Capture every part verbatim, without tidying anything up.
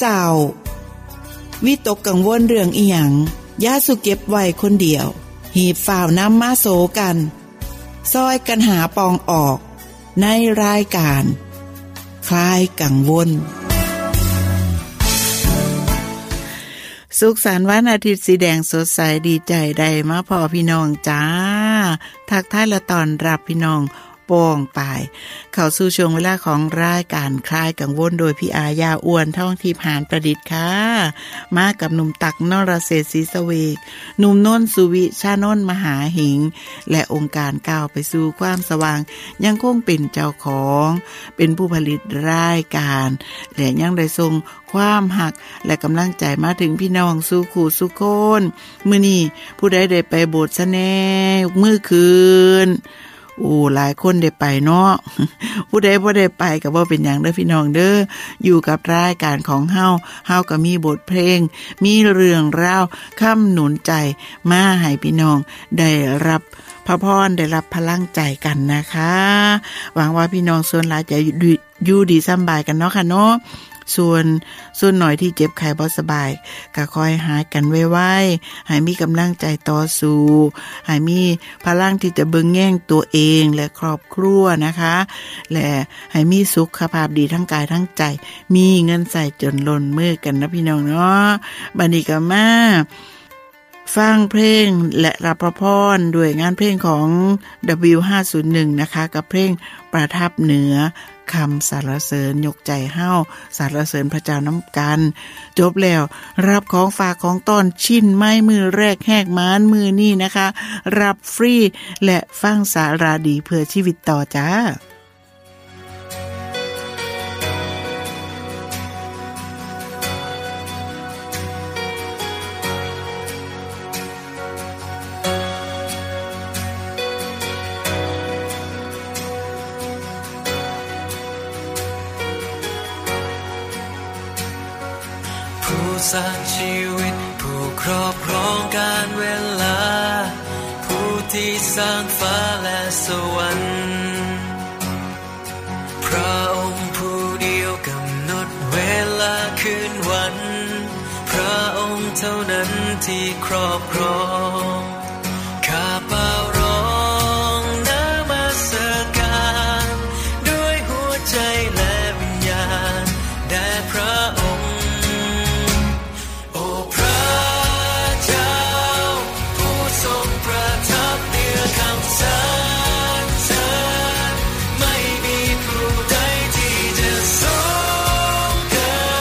ร้าวิตกกังวลเรื่องอีหยังอย่าสุเก็บไว้คนเดียวหีบฝ่าวนำมาโสกันซอยกันหาปองออกในรายการคลายกังวลสุขสันต์วันอาทิตย์สีแดงสดใสดีใจได้มาพ่อพี่น้องจ้าทักทายและต้อนรับพี่น้องป้องปายเข้าสู่ช่วงเวลาของรายการคลายกังวลโดยพี่อายาอ้วนท่องทิพย์หานประดิษฐ์ค่ะมากับหนุ่มตักนรเศรษฐ์ศรีสเวกหนุ่มนนท์สุวิชานนท์มหาหิงและองค์การก้าวไปสู่ความสว่างยังคงเป็นเจ้าของเป็นผู้ผลิตรายการและยังได้ส่งความหักและกำลังใจมาถึงพี่น้องสู่คู่สู่คนมื้อนี้ผู้ใดได้ไปโบสถ์ซะแน่มื้อคืนโอ้หลายคนได้ไปเนาะผู้ใดบ่ได้ไปก็บ่เป็นหยังเด้อพี่น้องเด้ออยู่กับรายการของเฮาเฮาก็มีบทเพลงมีเรื่องราวค้ำหนุนใจมาให้พี่น้องได้รับพระพรได้รับพลังใจกันนะคะหวังว่าพี่น้องส่วนหลายจะอยู่ดีสบายกันเนาะค่ะเนาะส่วนส่วนหน่อยที่เจ็บไข้บ่สบายก็คอยหายกันไวๆให้มีกำลังใจต่อสู้ให้มีพลังที่จะเบิ่งแย่งตัวเองและครอบครัวนะคะและให้มีสุขภาพดีทั้งกายทั้งใจมีเงินใส่จนล้นมือกันนะพี่น้องเนาะบัดนี้ก็มาฟังเพลงและรับพระพรด้วยงานเพลงของ ดับเบิลยู ห้าศูนย์หนึ่ง นะคะกับเพลงประทับเหนือคำสรรเสริญยกใจเฮ้าสรรเสริญพระเจ้าน้ำกันจบแล้วรับของฝากของต้อนชิ้นไม้มือแรกแหกม้านมือนี่นะคะรับฟรีและฟังสาระดีเพื่อชีวิตต่อจ้าสร้างชีวิตผู้ครอบครองการเวลาผู้ที่สร้างฟ้าและสวรรค์พระองค์ผู้เดียวกำหนดเวลาคืนวันพระองค์เท่านั้นที่ครอบครองข้าเป่าร้องนมัสการด้วยหัวใจและวิญญาณแด่พระองค์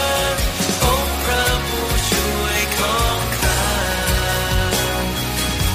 พ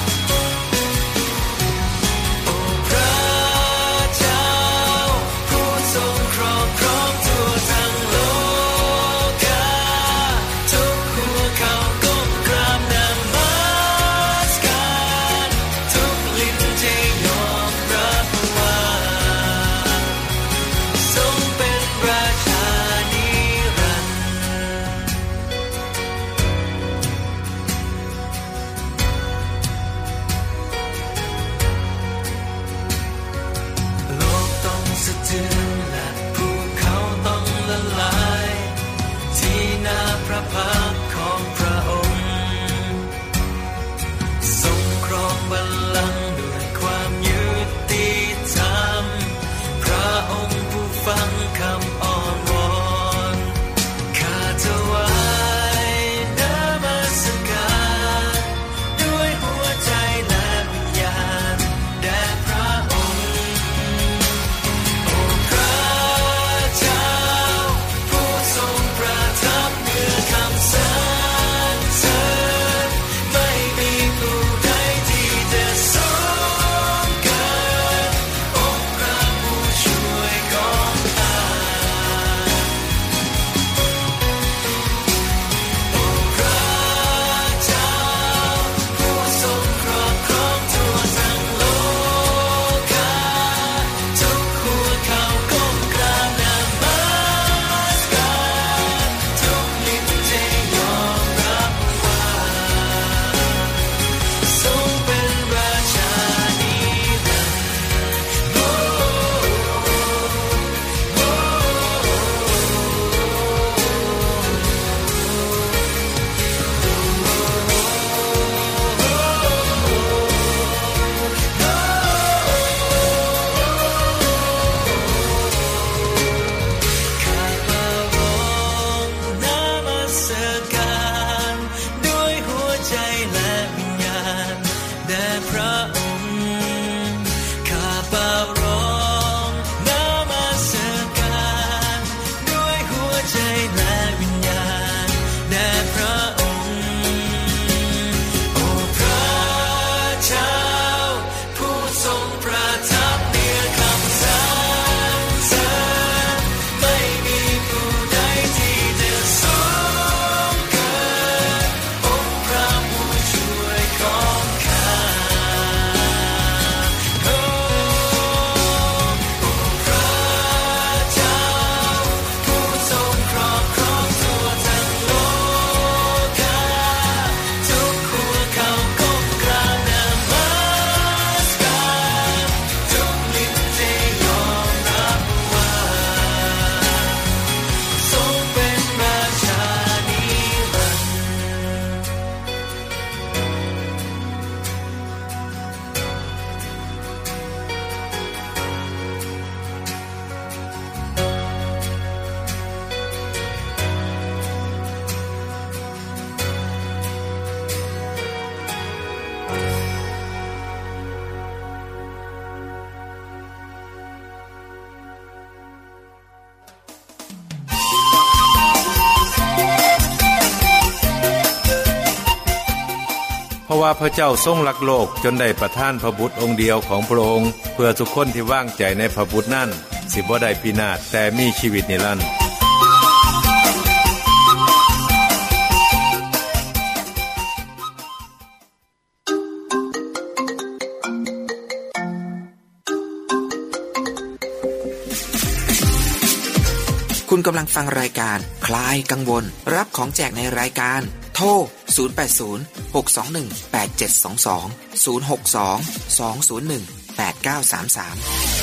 ราะว่าพระเจ้าทรงรักโลกจนได้ประทานพระบุตรองค์เดียวของพระองค์เพื่อทุกคนที่วางใจในพระบุตรนั้นสิบ่ได้พินาศแต่มีชีวิตนิรันดร์คุณกำลังฟังรายการคลายกังวลรับของแจกในรายการโทรศูนย์ แปด ศูนย์ หก สอง หนึ่ง แปด เจ็ด สอง สอง ศูนย์ หก สอง สอง ศูนย์ หนึ่ง แปด เก้า สาม สาม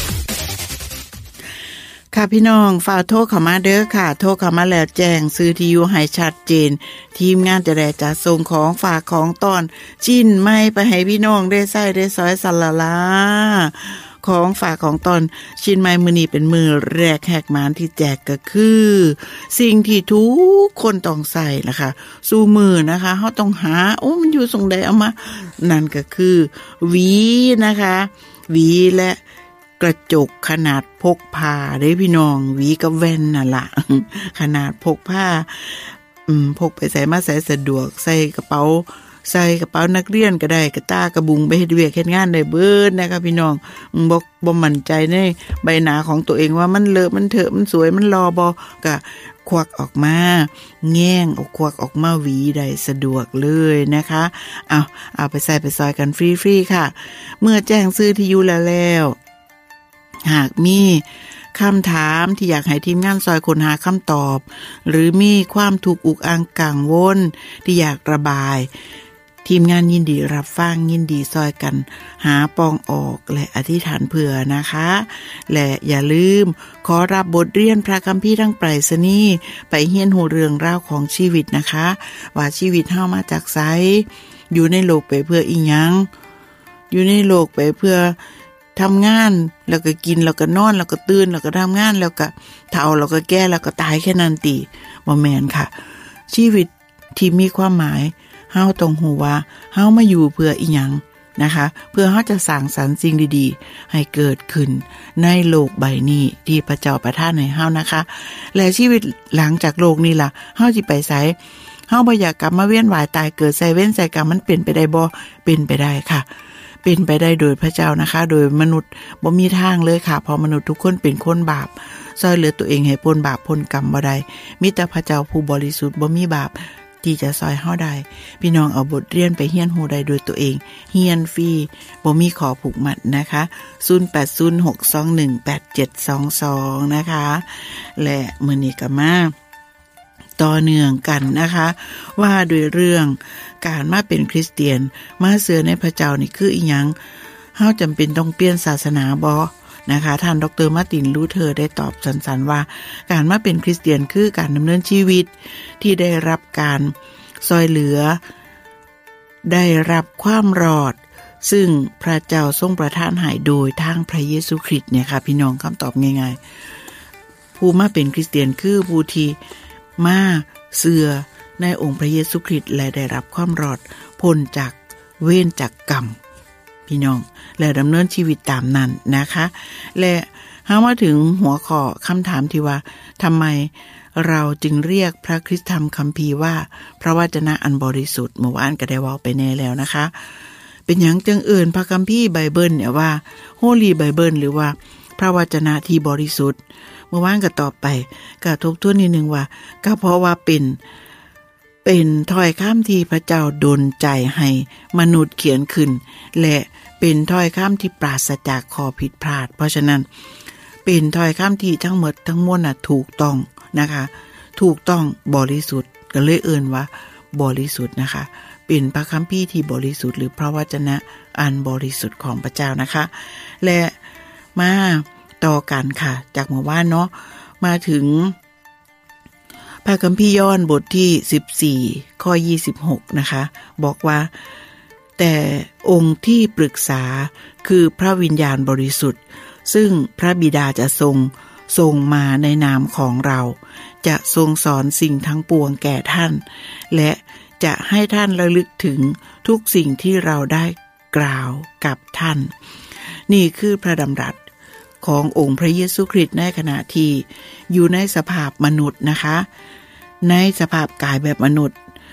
ค่ะพี่น้องฝากโทรเข้ามาเด้อค่ะโทรเข้ามาแล้วแจ้งซื้อที่อยู่ให้ชัดเจนทีมงานจะได้จัดส่งของฝากของตอนชิ้นใหม่ไปให้พี่น้องได้ใช้ได้สอยสัลละลาของฝากของตอนชิ้นใหม่มื้อนี้เป็นมือแรกแหกมานที่แจกก็คือสิ่งที่ทุกคนต้องใส่นะคะสู้มือนะคะเฮาต้องหาโอ้มันอยู่ตรงใดเอามานั่นก็คือหวีนะคะหวีและกระจกขนาดพกพาได้พี่น้องหวีกับแว่นน่ะล่ะขนาดพกผ้าอืมพกไปใส่มาใส่สะดวกใส่กระเป๋าใส่กระเป๋านักเรียนก็ได้กระต้ากระบุงไปเฮ็ดเวียกเฮ็ดงานได้เบิดนะคะพี่น้องบ่บ่มั่นใจในใบหน้าของตัวเองว่ามันเลอะมันเถอะมันสวยมันรอบ่ก็ควักออกมาแง่งเอาควักออกมาหวีได้สะดวกเลยนะคะเอาเอาไปใส่ไปซอยกันฟรีๆค่ะเมื่อแจ้งซื้อที่อยู่แล้วแล้วหากมีคำถามที่อยากให้ทีมงานซอยค้นหาคำตอบหรือมีความถูกอุกอังกังวลที่อยากระบายทีมงานยินดีรับฟังยินดีซอยกันหาปองออกและอธิษฐานเผื่อนะคะและอย่าลืมขอรับบทเรียนพระคัมภีร์ทั้งไปรษณีย์ไปเรียนรู้เรื่องราวของชีวิตนะคะว่าชีวิตเฮามาจากไสอยู่ในโลกไปเพื่ออีหยังอยู่ในโลกไปเพื่อทำงานแล้วก็กินแล้วก็นอนแล้วก็ตื่นแล้วก็ทำงานแล้วก็เฒ่าแล้วก็แก่แล้วก็ตายแค่นั้นติบ่แม่นค่ะชีวิตที่มีความหมายเฮาต้องรู้ว่าเฮามาอยู่เพื่ออีหยังนะคะเพื่อเฮาจะสร้างสรรค์สิ่งดีๆให้เกิดขึ้นในโลกใบนี้ที่พระเจ้าประทานให้เฮานะคะและชีวิตหลังจากโลกนี้ล่ะเฮาสิไปไสเฮาบ่อยากกลับมาเวียนว่ายตายเกิดใส่เว้นใส่กรรมมันเป็นไปได้บ่เป็นไปได้ค่ะเป็นไปได้โดยพระเจ้านะคะโดยมนุษย์บ่มีทางเลยค่ะเพราะมนุษย์ทุกคนเป็นคนบาปซอยเหลือตัวเองให้พ้นบาปพ้นกรรมบ่ได้มีแต่พระเจ้าผู้บริสุทธิ์บ่มีบาปที่จะซอยเฮาได้พี่น้องเอาบทเรียนไปเรียนรู้ได้โดยตัวเองเรียนฟรีบ่มีขอผูกมัดนะคะศูนย์ แปด ศูนย์ หก สอง หนึ่ง แปด เจ็ด สอง สองนะคะและมื้อนี้ก็มาต่อเนื่องกันนะคะว่าด้วยเรื่องการมาเป็นคริสเตียนมาเชื่อในพระเจ้านี่คืออีหยังเฮาจำเป็นต้องเปลี่ยนศาสนาบ่นะคะท่านดร.มาร์ตินลูเทอร์ได้ตอบสั้นๆว่าการมาเป็นคริสเตียนคือการดำเนินชีวิตที่ได้รับการช่วยเหลือได้รับความรอดซึ่งพระเจ้าทรงประทานให้โดยทางพระเยซูคริสต์เนี่ยค่ะพี่น้องคำตอบง่ายๆผู้มาเป็นคริสเตียนคือผู้ที่มาเชื่อในองค์พระเยซูคริสต์และได้รับความรอดพ้นจากเวรจากกรรมพี่น้องและดำเนินชีวิตตามนั้นนะคะและเฮามาถึงหัวข้อคำถามที่ว่าทำไมเราจึงเรียกพระคริสตธรรมคัมภีร์ว่าพระวจนะอันบริสุทธิ์เมื่อวานก็ได้เว้าไปแน่แล้วนะคะเป็นหยังจึงเอิ้นพระคัมภีร์ไบเบิลเนี่ยว่า Holy Bible หรือว่าพระวจนะที่บริสุทธิ์เมื่อวานก็ตอบไปก็ทบทวนนิดนึงว่าก็เพราะว่าเป็นเป็นถ้อยคำที่พระเจ้าดลใจให้มนุษย์เขียนขึ้นและเป็นถ้อยคำที่ปราศจากข้อผิดพลาดเพราะฉะนั้นเป็นถ้อยคำที่ทั้งหมดทั้งมวลน่ะถูกต้องนะคะถูกต้องบริสุทธิ์ก็เลยเอิ้นว่าบริสุทธิ์นะคะเป็นพระคัมภีร์ที่บริสุทธิ์หรือพระวจนะอันบริสุทธิ์ของพระเจ้านะคะและมาต่อกันค่ะจากเมื่อวานเนาะมาถึงพระคัมภีร์ยอห์นบทที่สิบสี่ข้อยี่สิบหกนะคะบอกว่าแต่องค์ที่ปรึกษาคือพระวิญญาณบริสุทธิ์ซึ่งพระบิดาจะทรงทรงมาในนามของเราจะทรงสอนสิ่งทั้งปวงแก่ท่านและจะให้ท่านระลึกถึงทุกสิ่งที่เราได้กล่าวกับท่านนี่คือพระดำรัสขององค์พระเยซูคริสต์ในขณะที่อยู่ในสภาพมนุษย์นะคะในสภาพกายแบบมนุษย์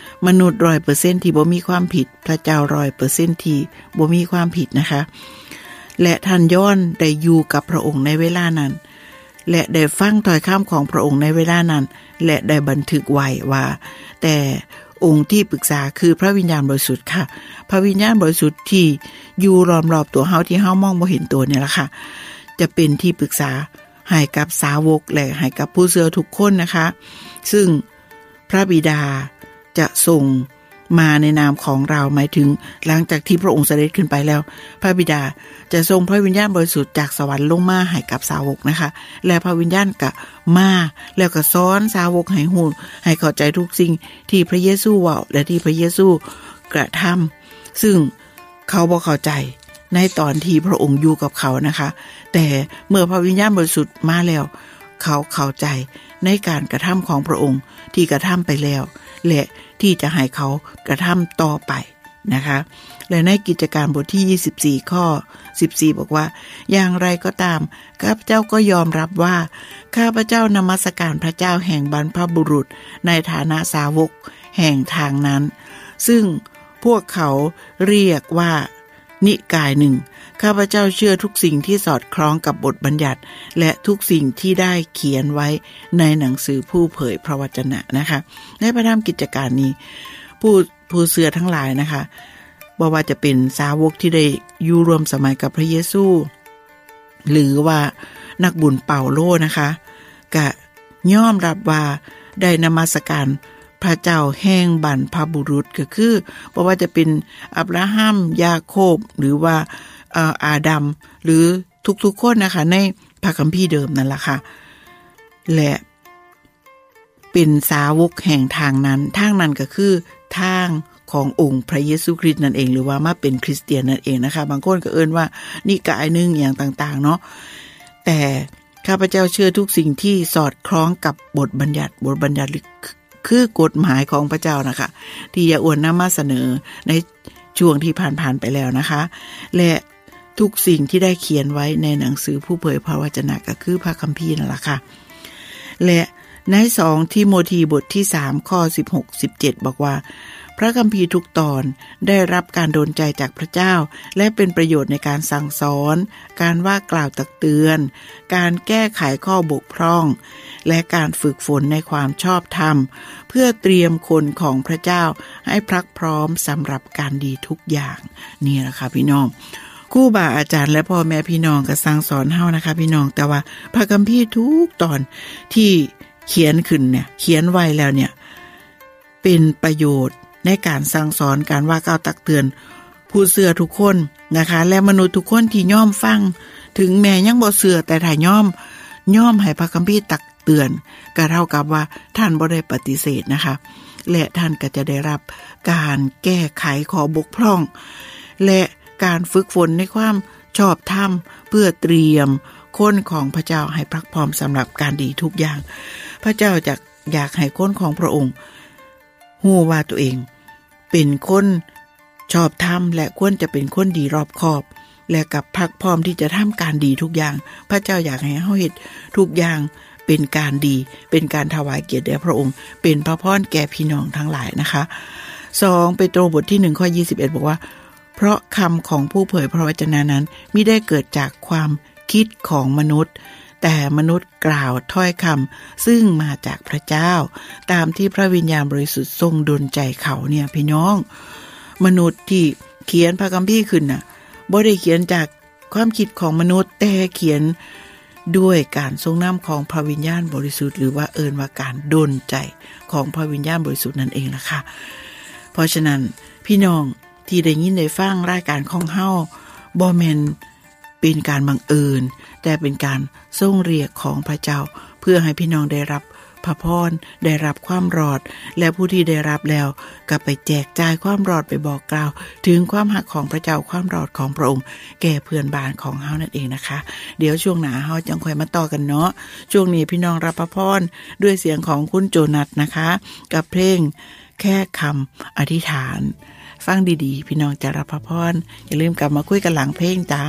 มนุษย์ ร้อยเปอร์เซ็นต์ ที่บ่มีความผิดพระเจ้า ร้อยเปอร์เซ็นต์ ที่บ่มีความผิดนะคะและท่านย้อนได้อยู่กับพระองค์ในเวลานั้นและได้ฟังถ้อยคำของพระองค์ในเวลานั้นและได้บันทึกไว้ว่าแต่องค์ที่ปรึกษาคือพระวิญญาณบริสุทธิ์ค่ะพระวิญญาณบริสุทธิ์ที่อยู่ล้อมรอบตัวเฮาที่เฮามองบ่เห็นตัวนี่ล่ะค่ะจะเป็นที่ปรึกษาให้กับสาวกและให้กับผู้เชื่อทุกคนนะคะซึ่งพระบิดาจะส่งมาในนามของเราหมายถึงหลังจากที่พระองค์เสด็จขึ้นไปแล้วพระบิดาจะส่งพระวิญญาณบริสุทธิ์จากสวรรค์ลงมาให้กับสาวกนะคะและพระวิญญาณก็มาแล้วก็สอนสาวกให้ฮู้ให้เข้าใจทุกสิ่งที่พระเยซูเว้าและที่พระเยซูกระทำซึ่งเขาบ่เข้าใจในตอนที่พระองค์อยู่กับเขานะคะแต่เมื่อพระวิญญาณบริสุทธิ์มาแล้วเขาเข้าใจในการกระทำของพระองค์ที่กระทำไปแล้วและที่จะให้เขากระทำต่อไปนะคะและในกิจการบทที่ยี่สิบสี่ข้อสิบสี่บอกว่าอย่างไรก็ตามข้าพเจ้าก็ยอมรับว่าข้าพเจ้านมัสการพระเจ้าแห่งบรรพบุรุษในฐานะสาวกแห่งทางนั้นซึ่งพวกเขาเรียกว่านิกายหนึ่งข้าพเจ้าเชื่อทุกสิ่งที่สอดคล้องกับบทบัญญัติและทุกสิ่งที่ได้เขียนไว้ในหนังสือผู้เผยพระวจนะนะคะในพระธรรมกิจการนี้ผู้ผู้เชื่อทั้งหลายนะคะบ่ว่าจะเป็นสาวกที่ได้อยู่ร่วมสมัยกับพระเยซูหรือว่านักบุญเปาโลนะคะก็ยอมรับว่าได้นมัสการพระเจ้าแห่งบรรพบุรุษก็คือบ่ว่าจะเป็นอับราฮัมยาโคบหรือว่าเอ่ออาดัมหรือทุกๆคนนะคะในพระคัมภีร์เดิมนั่นล่ะค่ะและเป็นสาวกแห่งทางนั้นทางนั้นก็คือทางขององค์พระเยซูคริสต์นั่นเองหรือว่ามาเป็นคริสเตียนนั่นเองนะคะบางคนก็เอิ้นว่านิกายนึงอย่างต่างๆเนาะแต่ข้าพเจ้าเชื่อทุกสิ่งที่สอดคล้องกับบทบัญญัติบทบัญญัติคือกฎหมายของพระเจ้านะคะที่ยาอวนนำมาเสนอในช่วงที่ผ่านๆไปแล้วนะคะและทุกสิ่งที่ได้เขียนไว้ในหนังสือผู้เผยพระวจนะก็คือพระคัมภีร์นั่นแหละค่ะและในสองทิโมธีบทที่สามข้อสิบหก สิบเจ็ดบอกว่าพระคัมภีร์ทุกตอนได้รับการดลใจจากพระเจ้าและเป็นประโยชน์ในการสั่งสอนการว่ากล่าวตักเตือนการแก้ไขข้อบกพร่องและการฝึกฝนในความชอบธรรมเพื่อเตรียมคนของพระเจ้าให้พรักพร้อมสำหรับการดีทุกอย่างนี่แหละค่ะพี่น้องครูบาอาจารย์และพ่อแม่พี่น้องก็สั่งสอนเฮานะคะพี่น้องแต่ว่าพระคัมภีร์ทุกตอนที่เขียนขึ้นเนี่ยเขียนไว้แล้วเนี่ยเป็นประโยชน์ในการสั่งสอนการว่ากล่าวตักเตือนผู้เชื่อทุกคนนะคะและมนุษย์ทุกคนที่ยอมฟังถึงแม้ยังบ่เชื่อแต่ถ้ายอมยอมให้พระคัมภีร์ตักเตือนก็เท่ากับว่าท่านบ่ได้ปฏิเสธนะคะและท่านก็จะได้รับการแก้ไขข้อบกพร่องและการฝึกฝนในความชอบธรรมเพื่อเตรียมคนของพระเจ้าให้พรักพร้อมสำหรับการดีทุกอย่างพระเจ้าจะอยากให้คนของพระองค์ฮู้ว่าตัวเองเป็นคนชอบธรรมและควรจะเป็นคนดีรอบคอบและกับพรักพร้อมที่จะทำการดีทุกอย่างพระเจ้าอยากให้เฮาเฮ็ดทุกอย่างเป็นการดีเป็นการถวายเกียรติแด่พระองค์เป็นพระพรแก่พี่น้องทั้งหลายนะคะสองเปโตรบทที่หนึ่งข้อยี่สิบเอ็ดบอกว่าเพราะคำของผู้เผยพระวจนะนั้นมิได้เกิดจากความคิดของมนุษย์แต่มนุษย์กล่าวถ้อยคำซึ่งมาจากพระเจ้าตามที่พระวิญญาณบริสุทธิ์ทรงดลใจเขาเนี่ยพี่น้องมนุษย์ที่เขียนพระคัมภีร์ขึ้นน่ะบ่ได้เขียนจากความคิดของมนุษย์แต่เขียนด้วยการทรงนำของพระวิญญาณบริสุทธิ์หรือว่าเอิ้นว่าการดลใจของพระวิญญาณบริสุทธิ์นั่นเองล่ะค่ะเพราะฉะนั้นพี่น้องที่ได้ยินได้ฟังรายการของเฮาบ่แม่นเป็นการบังเอิญแต่เป็นการทรงเรียกของพระเจ้าเพื่อให้พี่น้องได้รับพระพรได้รับความรอดและผู้ที่ได้รับแล้วก็ไปแจกจ่ายความรอดไปบอกกล่าวถึงความหักของพระเจ้าความรอดของพระองค์แก่เพื่อนบ้านของเฮานั่นเองนะคะเดี๋ยวช่วงหน้าเฮาจังค่อยมาต่อกันเนาะช่วงนี้พี่น้องรับพระพรด้วยเสียงของคุณโจนัสนะคะกับเพลงแค่คำอธิษฐานฟังดีๆพี่น้องจะรับพระพรอย่าลืมกลับมาคุยกันหลังเพลงจ้า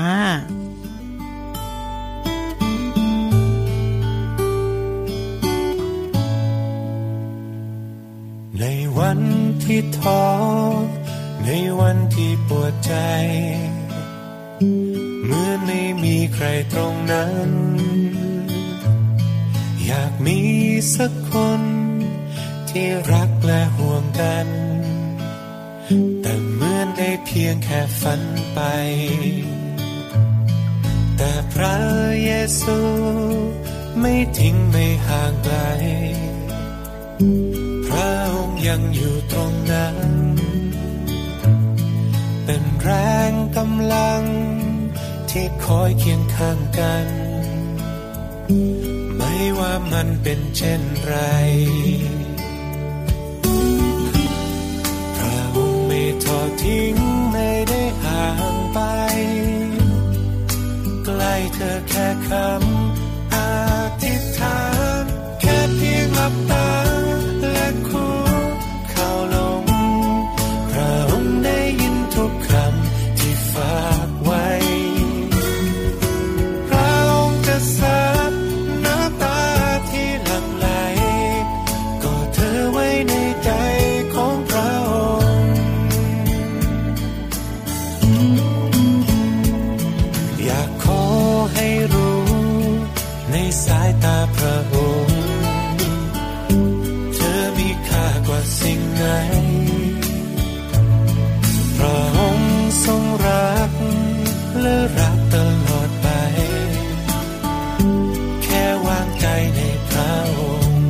ในวันทที่ท้อในวันที่ปวดใจเหมือนไม่มีใครตรงนั้นอยากมีสักคนที่รักและห่วงกันแต่เหมือนได้เพียงแค่ฝันไปแต่พระเยซูไม่ทิ้งไม่ห่างไกลพระองค์ยังอยู่ตรงนั้นเป็นแรงกำลังที่คอยเคียงข้างกันไม่ว่ามันเป็นเช่นไรพระองค์ไม่ทอดทิ้งไม่ได้ห่างไปใกล้เธอแค่คำอธิษฐานแค่เพียงหลับตาและคุกเข่าลงพระองค์ได้ยินทุกคำที่ฝากไว้พระองค์จะซับน้ำตาที่หลั่งไหลกอดเธอไว้ในใจของพระองค์อยากขอให้รู้ในสายตาพระองค์เธอมีค่ากว่าสิ่งไหนพระองค์ทรงรักและรักตลอดไปแค่วางใจในพระองค์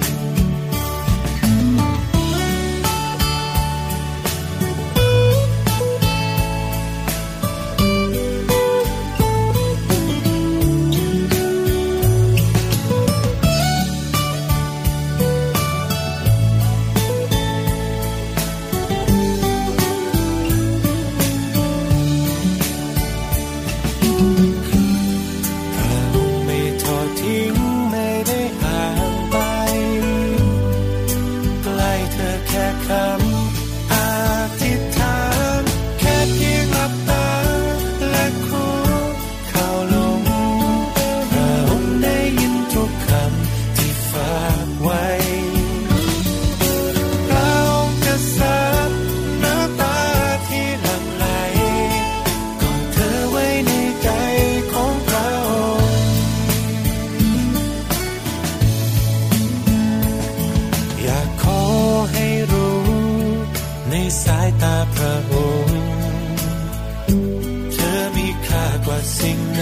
สายตาพระองค์เธอมีค่ากว่าสิ่งไหน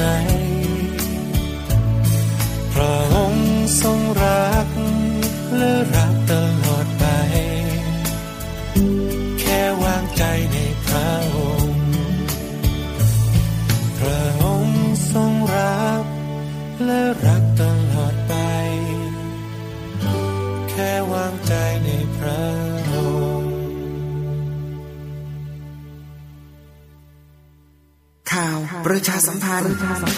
พระองค์ทรงรักและรักตลอดไปแค่วางใจในพระองค์พระองค์ทรงรักและรักตลอดไปแค่วางใจในพระองค์ข่าวประชาสัมพันธ์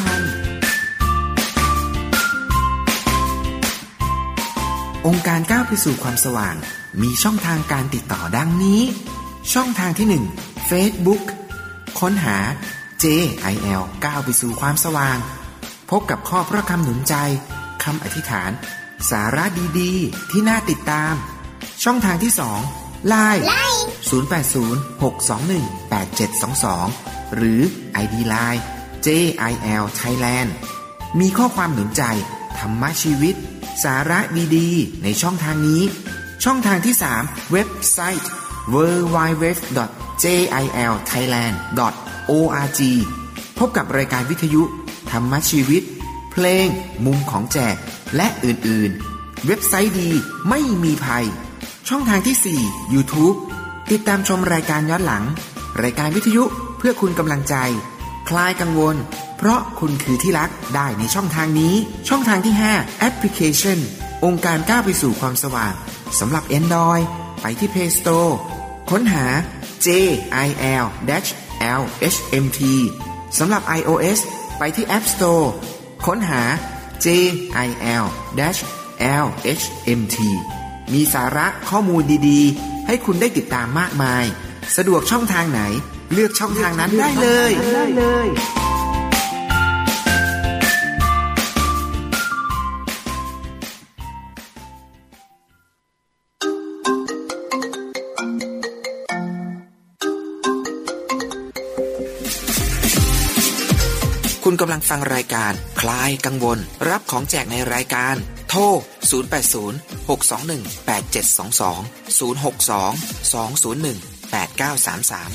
องค์การก้าวไปสู่ความสว่างมีช่องทางการติดต่อดังนี้ช่องทางที่หนึ่ง Facebook ค้นหา เจ ไอ แอล ก้าวไปสู่ความสว่างพบกับข้อพระคำหนุนใจคำอธิษฐานสาระดีๆที่น่าติดตามช่องทางที่สอง ไลน์ ศูนย์ แปด ศูนย์ หก สอง หนึ่ง แปด เจ็ด สอง สองหรือ ไอ ดี ไลน์ เจ ไอ แอล Thailand มีข้อความหนุนใจธรรมะชีวิตสาระดีๆในช่องทางนี้ช่องทางที่สามเว็บไซต์ ดับเบิลยู ดับเบิลยู ดับเบิลยู ดอท เจ ไอ แอล ไทยแลนด์ ดอท โอ อาร์ จี พบกับรายการวิทยุธรรมะชีวิตเพลงมุมของแจกและอื่นๆเว็บไซต์ดีไม่มีภัยช่องทางที่สี่ YouTube ติดตามชมรายการย้อนหลังรายการวิทยุเพื่อคุณกำลังใจคลายกังวลเพราะคุณคือที่รักได้ในช่องทางนี้ช่องทางที่ห้าแอปพลิเคชันองค์การก้าวไปสู่ความสว่างสำหรับ Android ไปที่ Play Store ค้นหา เจ ไอ แอล แอล เอช เอ็ม ที สำหรับ iOS ไปที่ App Store ค้นหา เจ ไอ แอล แอล เอช เอ็ม ที มีสาระข้อมูลดีๆให้คุณได้ติดตามมากมายสะดวกช่องทางไหนเลือกช่องทางนั้นได้เลยได้เลยคุณกำลังฟังรายการคลายกังวลรับของแจกในรายการโทรศูนย์ แปด ศูนย์ หก สอง หนึ่ง แปด เจ็ด สอง สอง ศูนย์ หก สอง สอง ศูนย์ หนึ่ง แปด เก้า สาม สาม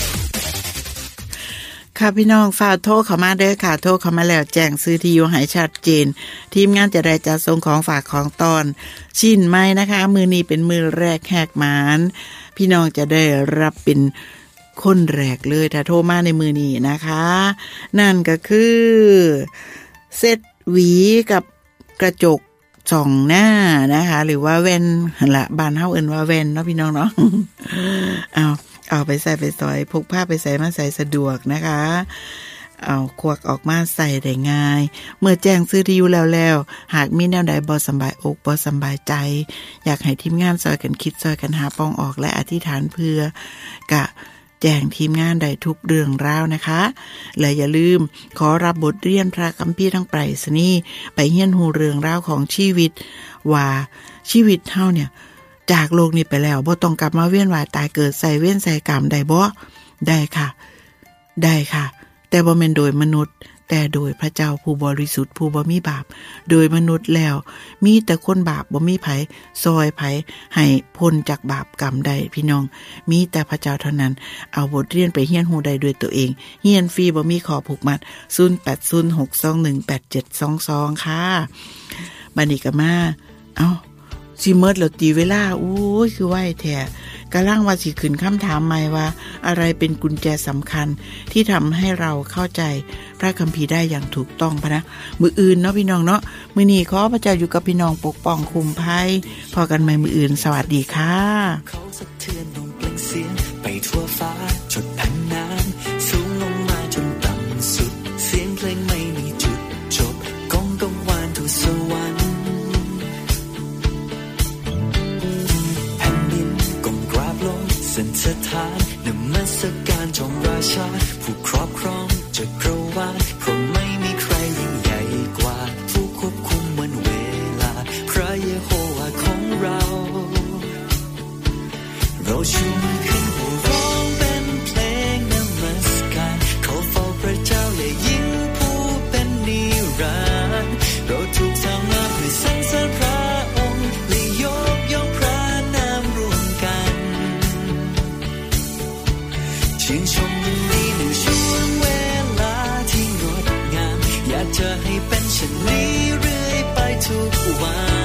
ค่ะพี่น้องฝากโทรเข้ามาเด้อค่ะโทรเข้ามาแล้วแจ้งซื้อที่อยู่ให้ชัดเจนทีมงานจะได้จัดส่งของฝากของตอนชิ้นใหม่นะคะมือนี้เป็นมือแรกแหกหมานพี่น้องจะได้รับเป็นคนแรกเลยถ้าโทรมาในมือนี้นะคะนั่นก็คือเซตหวีกับกระจกส่องหน้านะคะหรือว่าแว่นหั่นล่ะบ้านเฮาเอิ้นว่าแว่นเนาะพี่น้องเนาะเอาเอาไปใส่ไปซอยพกผ้าไปใส่มาใส่สะดวกนะคะเอาควักออกมาใส่ได้ง่ายเมื่อแจ้งซื้อที่อยู่แล้วแล้วหากมีแนวใดบ่สบายอกบ่สบายใจอยากให้ทีมงานซอยกันคิดซอยกันหาป้องออกและอธิษฐานเพื่อกะแจ้งทีมงานได้ทุกเรื่องราวนะคะและอย่าลืมขอรับบทเรียนพระคัมภีร์ทั้งไปรษณีย์ไปเรียนรู้เรื่องราวของชีวิตว่าชีวิตเฮาเนี่ยจากโลกนี้ไปแล้วบ่ต้องกลับมาเวียนว่ายตายเกิดใส่เวรใส่กรรมได้บ่ได้ค่ะได้ค่ะแต่บ่แม่นโดยมนุษย์แต่โดยพระเจ้าผู้บริสุทธิ์ผู้บ่มีบาปโดยมนุษย์แล้วมีแต่คนบาปบ่มีไผซอยไผให้พ้นจากบาปกรรมได้พี่น้องมีแต่พระเจ้าเท่านั้นเอาบทเรียนไปเรียนรู้ได้ด้วยตัวเองเรียนฟรีบ่มีข้อผูกมัดศูนย์ แปด ศูนย์ หก สอง หนึ่ง แปด เจ็ด สอง สองค่ะบัดนี้ก็มาเอ้าสิเมิดแล้วตีเวลาโอ้ยคือไวแท้กำลังว่าสิขึ้นคำถามใหม่ว่าอะไรเป็นกุญแจสำคัญที่ทำให้เราเข้าใจพระคัมภีร์ได้อย่างถูกต้องพะนะมื้ออื่นเนาะพี่น้องเนาะมื้อนี้ขอพระเจ้าอยู่กับพี่น้องปกป้องคุ้มภัยพอกันใหม่มื้ออื่นสวัสดีค่ะเขาสะเทือนลงเปล่งเสียงไปทั่วฟ้าจดแผ่นน้ำสูงลงมาจนต่ำสุดเสียงเพลงไม่มีจุดจบก้องกังวานทั่วสวรรค์สันสถานนมัสการจงราชาผู้ครอบครองจักรวาลเพราะไม่มีใครยิ่งใหญ่กว่าผู้ควบคุมวันเวลาพระเยโฮวาของเราเราชูขึ้นหัวร้องเป็นเพลงนมัสการเขาเฝ้าพระเจ้าและยิ่งผู้เป็นนิรันดร์เราถูกสร้างมาเพื่อสรรเสริญพระองค์และยกย่องพระนามรวมกันชื่นชมยินดีในช่วงเวลาที่งดงามอยากจะให้เป็นเช่นนี้เรื่อยไปทุกวัน